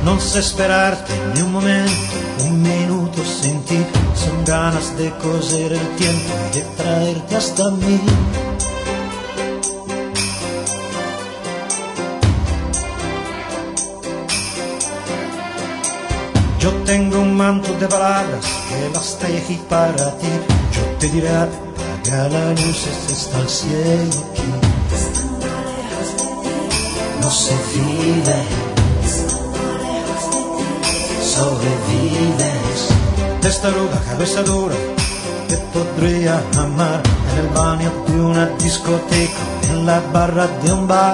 No sé esperarte ni un momento, un minuto sin ti. Son ganas de coser el tiempo y de traerte hasta mí. Yo tengo un manto de palabras que basta aquí para ti. Yo te diré, apaga la luz, está el cielo aquí. No se vive, sobrevives. Testaruda, cabeza dura, te podría amar en el baño de una discoteca, en la barra de un bar.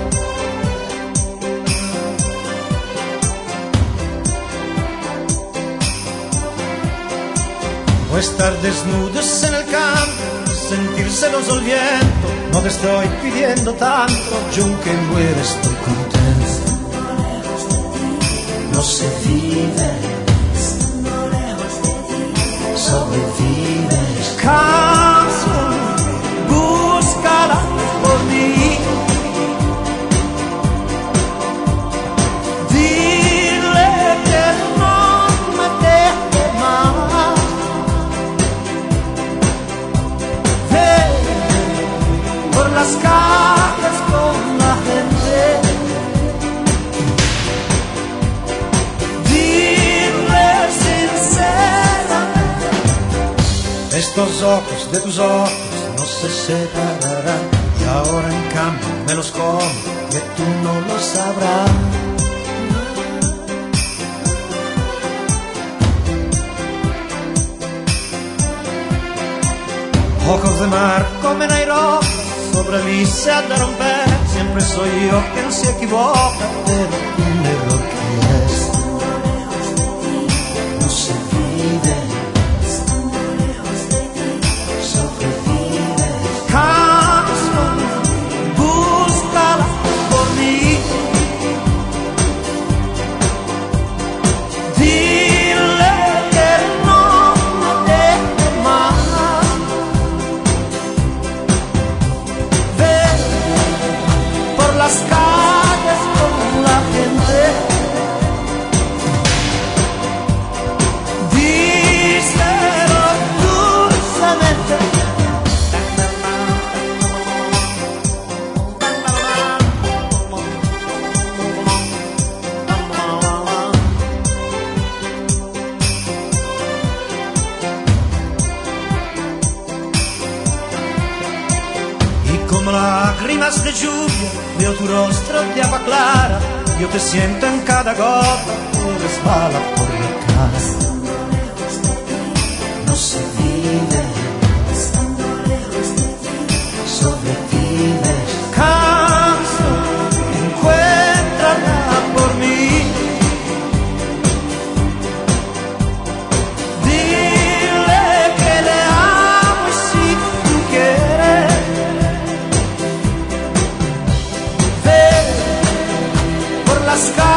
O estar desnudos en el campo, sentírselos al viento. No te estoy pidiendo tanto, yo aunque muera estoy contento. No se vive, sobrevives. Canción, búscala por mí. Dile que no me deje más. Por las calles con la gente, dile sinceramente. Estos ojos de tus ojos no se separarán, y ahora en cambio me los como, que tú no lo sabrás. Ojos de mar como Nairobi, sobre mí se ha de romper. Siempre soy yo quien se equivoca, pero un error que es. No se vive, sobrevive. Canción, búscala por mí. Dile que no me deje más. Las calles con la gente, díselo dulcemente. Y como lágrimas de lluvia veo tu rostro de agua clara, yo te siento en cada gota que resbala por mi cara. No se vive, sobrevives. Canción, encuéntrala por mí. Dile que le amo y si tú quieres, las calles.